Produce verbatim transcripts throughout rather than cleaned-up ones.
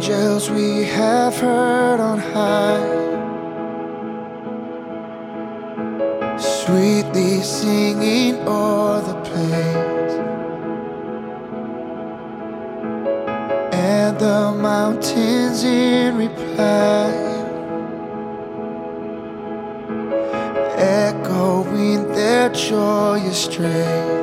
angels we have heard on high, sweetly singing o'er the plains, and the mountains in reply, echoing their joyous strains.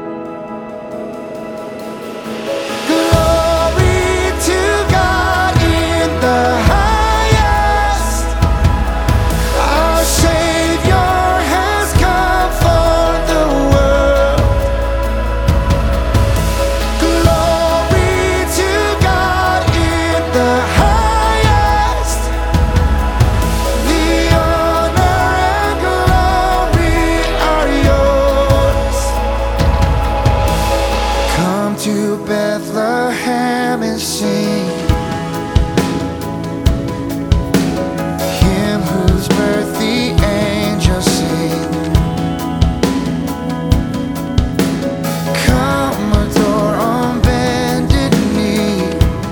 To Bethlehem and sing Him whose birth the angels sing. Come adore on bended knee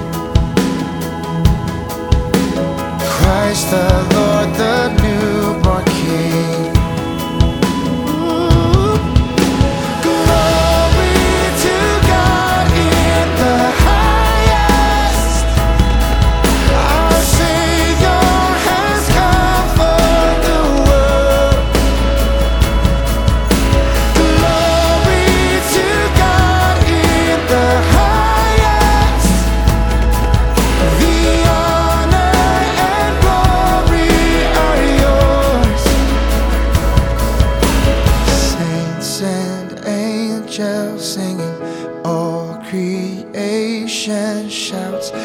Christ the Lord, the newborn King. Angels singing, all creation shouts.